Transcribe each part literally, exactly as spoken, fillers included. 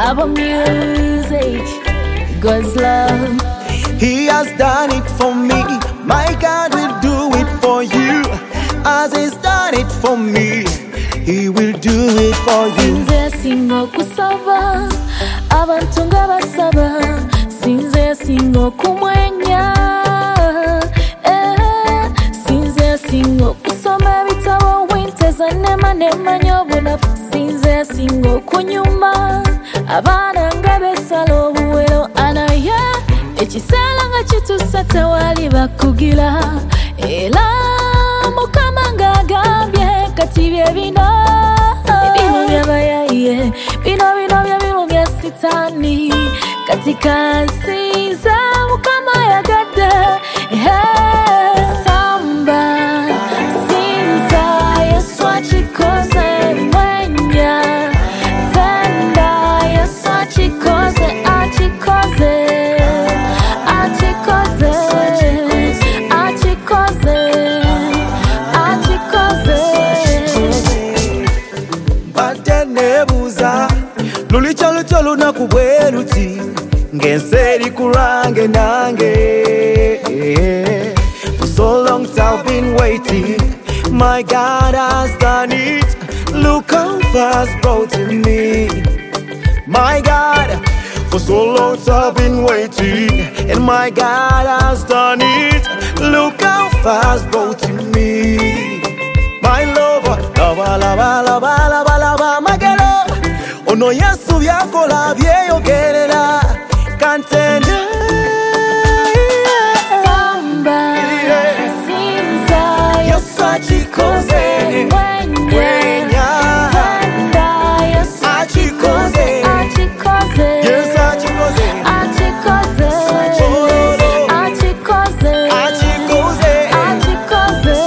Our music, God's love. He has done it for me. My God will do it for you. As He's done it for me, He will do it for you. Sinze singo kusaba, abantu nga basaba. Sinze singo kumwenya, eh. Sinze singo kusoma bitabo winteza nema nema nyobuna. Sinze singo kunyuma, abana nga besala obuwero anaya. Ekisala nga kitusa tewali bakugira, era Mukama ng'agambye kati bye bino ebintu by'abayaye, bino bino bye bino bya sitaani katika nsinza Mukama yagadde. Samba sinza Yesu akikoze mwenya, tenda Yesu akikoze akikoze Lulicha lucha lunaku bweruti ngenseri kurange nange. For so long I've been waiting, my God has done it. Look how fast brought to me. My God, for so long I've been waiting, and my God has done it. Look how fast brought to me. My lover, lava lava lava lava lava my girl. Ono Yesu byakola byeyogerera kantende. Samba sinza Yesu akikoze mwenya, tenda Yesu akikoze akikoze, Yesu akikoze akikoze akikoze akikoze akikoze.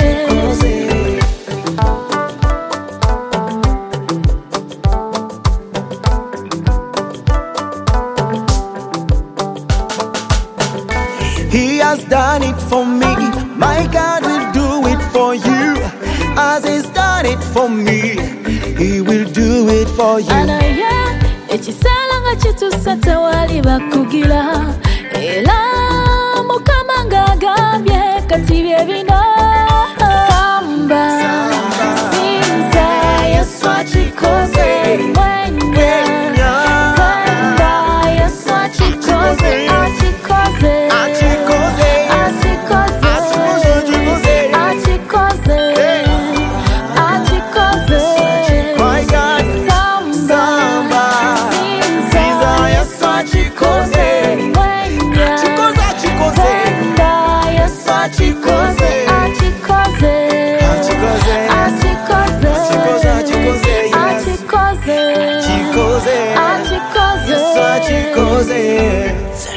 He has done it for me. My God will do it for you. As He's done it for me, He will do it for you. Anaya, ekisala nga kitusa tewali bakugira, era Mukama ng'agambye kati bye bino. Samba sinza Yesu akikoze mwenya, tenda Yesu akikoze akikoze akikoze akikoze akikoze. My God, Samba sinza Yesu akikoze mwenya, akikoze akikoze tenda Yesu akikoze akikoze akikoze akikoze akikoze akikoze akikoze akikoze Yesu akikoze.